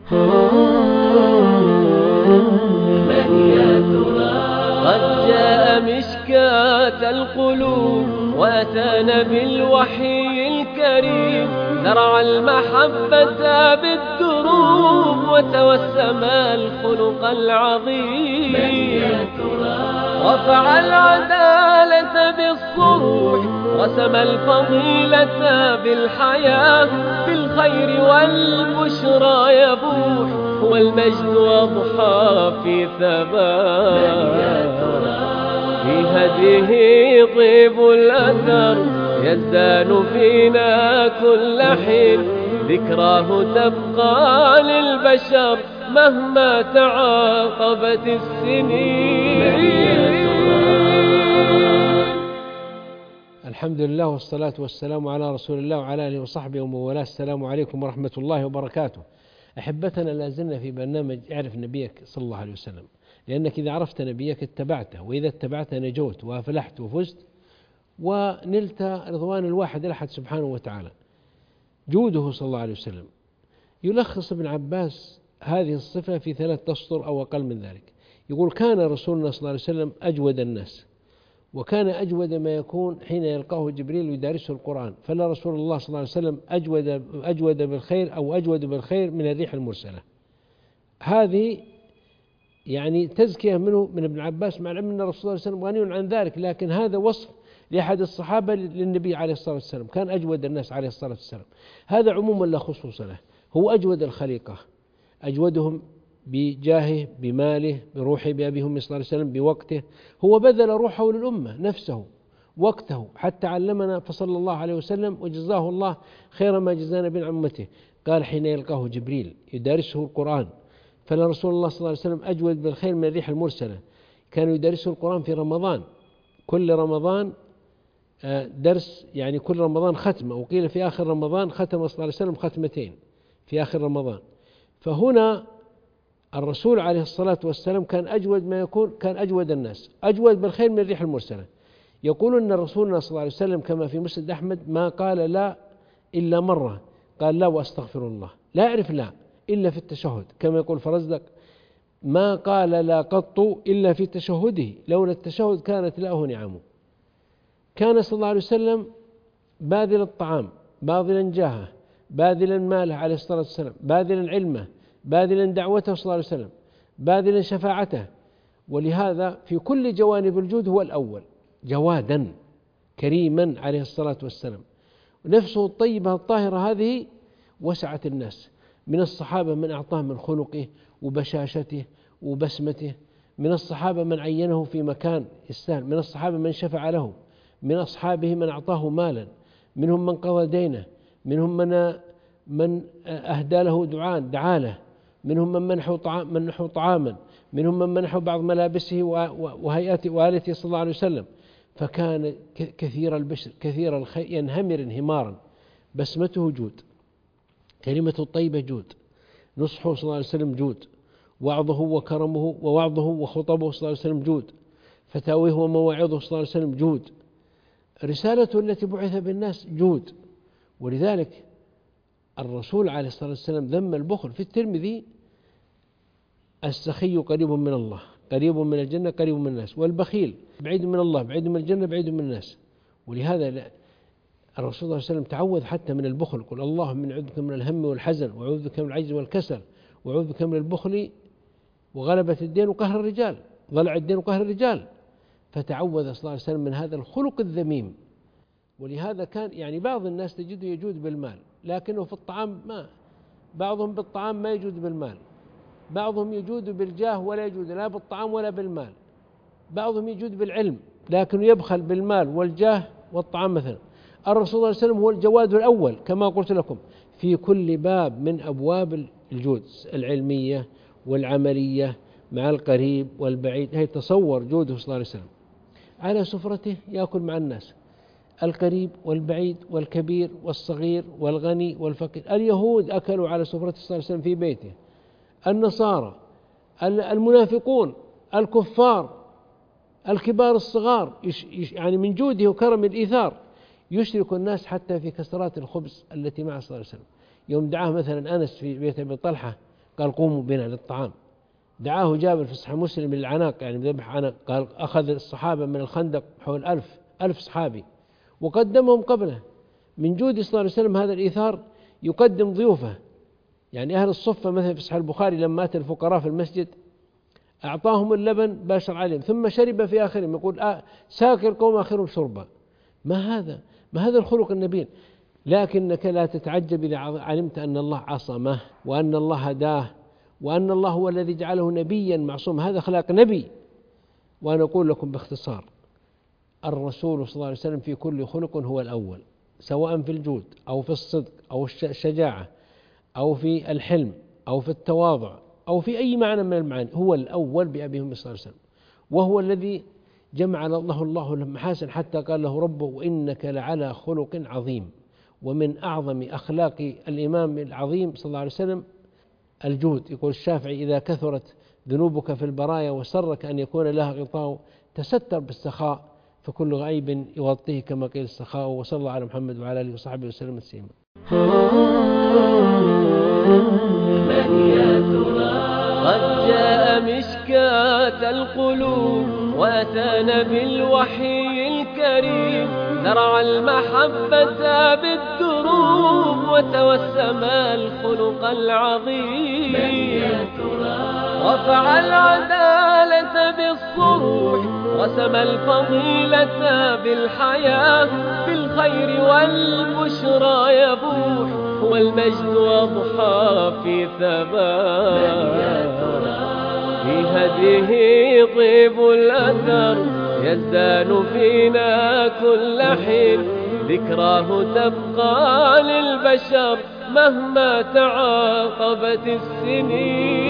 من يا ترى قد جاء مشكاة القلوب وأتانا بالوحي الكريم، زرع المحبة بالدروب وتوسم الخلق العظيم. من يا ترى رفع العدالة بالصروح، رسم الفضيلة بالحياة، بالخير والبشرى يبوح، هو المجد أضحى في ثبات. في هديه طيب الأثر يزدان فينا كل حين، ذكراه تبقى للبشر مهما تعاقبت السنين. الحمد لله والصلاة والسلام على رسول الله وعلى آله وصحبه ومن والاه. السلام عليكم ورحمة الله وبركاته. أحبتنا، لازلنا في برنامج اعرف نبيك صلى الله عليه وسلم، لأنك إذا عرفت نبيك اتبعته، وإذا اتبعته نجوت وافلحت وفزت ونلت رضوان الواحد الأحد سبحانه وتعالى. جوده صلى الله عليه وسلم يلخص ابن عباس هذه الصفة في 3 أسطر أو أقل من ذلك. يقول: كان رسولنا صلى الله عليه وسلم أجود الناس، وكان أجود ما يكون حين يلقاه جبريل يدارسه القرآن، فلا رسول الله صلى الله عليه وسلم أجود بالخير أو أجود بالخير من الريح المرسلة. هذه يعني تزكية منه من ابن عباس، مع أن الرسول صلى الله عليه وسلم غني عن ذلك، لكن هذا وصف لأحد الصحابة للنبي عليه الصلاة والسلام، كان أجود الناس عليه الصلاة والسلام. هذا عموما لا خصوص له، هو أجود الخليقة، أجودهم بجاهه، بماله، بروحه، بأبيه صلى الله عليه وسلم، بوقته. هو بذل روحه للأمة، نفسه، وقته، حتى علمنا فصلى الله عليه وسلم وجزاه الله خير ما جزانا بين أمته. قال: حين يلقاه جبريل يدارسه القرآن، فلا رسول الله صلى الله عليه وسلم أجود بالخير من الريح المرسلة. كانوا يدرسوا القرآن في رمضان، كل رمضان درس، يعني كل رمضان ختمة، وقيل في آخر رمضان ختم صلى الله عليه وسلم ختمتين في آخر رمضان. فهنا الرسول عليه الصلاة والسلام كان أجود ما يكون، كان أجود الناس، أجود بالخير من الريح المرسلة. يقول أن رسولنا صلى الله عليه وسلم كما في مسند أحمد: ما قال لا إلا مرة، قال لا وأستغفر الله، لا يعرف لا إلا في التشهد، كما يقول فرزدق: ما قال لا قط إلا في تشهده، لولا التشهد كانت له نعمه. كان صلى الله عليه وسلم باذل الطعام، باذلا جاهه، باذلا ماله عليه الصلاة والسلام، باذلا علمه، باذلا دعوته صلى الله عليه وسلم، باذلا شفاعته. ولهذا في كل جوانب الجود هو الأول، جوادا كريما عليه الصلاة والسلام. نفسه الطيبة الطاهرة هذه وسعت الناس، من الصحابة من أعطاه من خلقه وبشاشته وبسمته، من الصحابة من عينه في مكان يستاهل، من الصحابة من شفع له، من أصحابه من أعطاه مالا، منهم من قضى دينه، منهم من أهدى له دعا له، منهم من منحوا طعاما، منهم من منحوا بعض ملابسه وهيئته وآلته صلى الله عليه وسلم. فكان كثير البشر كثير الخير، ينهمر انهمارا. بسمته جود، كلمته الطيبة جود، نصحه صلى الله عليه وسلم جود، وعظه وكرمه ووعظه وخطبه صلى الله عليه وسلم جود، فتاويه ومواعظه صلى الله عليه وسلم جود، رسالته التي بعث بالناس جود. ولذلك الرسول عليه الصلاة والسلام ذم البخل في الترمذي: السخي قريب من الله، قريب من الجنة، قريب من الناس، والبخيل بعيد من الله، بعيد من الجنة، بعيد من الناس. ولهذا الرسول صلى الله عليه وسلم تعوذ حتى من البخل، قل: اللهم أعوذ بك من الهم والحزن، وأعوذ بك من العجز والكسل، وأعوذ بك من البخل وغلبة الدين وقهر الرجال، ضلع الدين وقهر الرجال. فتعوذ صلى الله عليه وسلم من هذا الخلق الذميم. ولهذا كان يعني بعض الناس تجده يجود بالمال، لكنه في الطعام ما، بعضهم بالطعام ما يجود بالمال، بعضهم يجود بالجاه ولا يجود لا بالطعام ولا بالمال، بعضهم يجود بالعلم لكن يبخل بالمال والجاه والطعام مثلا. الرسول صلى الله عليه وسلم هو الجواد الأول كما قلت لكم في كل باب من أبواب الجود العلمية والعملية، مع القريب والبعيد. هي تصور جوده صلى الله عليه وسلم. على سفرته يأكل مع الناس، القريب والبعيد والكبير والصغير والغني والفقير. اليهود أكلوا على سفرته صلى الله عليه وسلم في بيته، النصارى، المنافقون، الكفار، الكبار الصغار، يعني من جوده وكرم الإيثار يشرك الناس حتى في كسرات الخبز التي مع صلى الله عليه وسلم. يوم دعاه مثلا أنس في بيت أبي طلحة قال قوموا بنا للطعام. دعاه جابر في صحيح مسلم للعناق، يعني بذبح عناق، قال أخذ الصحابة من الخندق حول 1000 صحابي وقدمهم قبله. من جود صلى الله عليه وسلم هذا الإيثار، يقدم ضيوفه، يعني أهل الصفة مثلا في صحيح البخاري لما أتى الفقراء في المسجد أعطاهم اللبن باشر عليهم ثم شرب في آخرهم، يقول ساكر القوم آخرهم شربا. ما هذا الخلق النبيل. لكنك لا تتعجب إذا علمت أن الله عصمه وأن الله هداه وأن الله هو الذي جعله نبيا معصوم. هذا أخلاق نبي. وأنا أقول لكم باختصار، الرسول صلى الله عليه وسلم في كل خلق هو الأول، سواء في الجود أو في الصدق أو الشجاعة أو في الحلم أو في التواضع أو في أي معنى من المعاني، هو الأول بأبي وأمي صلى الله عليه وسلم. وهو الذي جمع الله المحاسن حتى قال له ربه وإنك لعلى خلق عظيم. ومن أعظم أخلاق الإمام العظيم صلى الله عليه وسلم الجود. يقول الشافعي إذا كثرت ذنوبك في البرايا وسرك أن يكون لها غطاء تستر بالسخاء فكل غيب يغطيه كما قيل السخاء. وصلى الله على محمد وعلى آله وصحبه وسلم تسليما. من يا ترى قد جاء مشكاة القلوب وأتانا بالوحي الكريم، زرع المحبة بالدروب وتوسم الخلق العظيم. من يا ترى رفع العدالة بالصروح رسم الفضيلة بالحياة، بالخير والبشرى يبوح والمجد أضحى في ثبات. في هديه طيب الأثر يزدان فينا كل حين، ذكراه تبقى للبشر مهما تعاقبت السنين.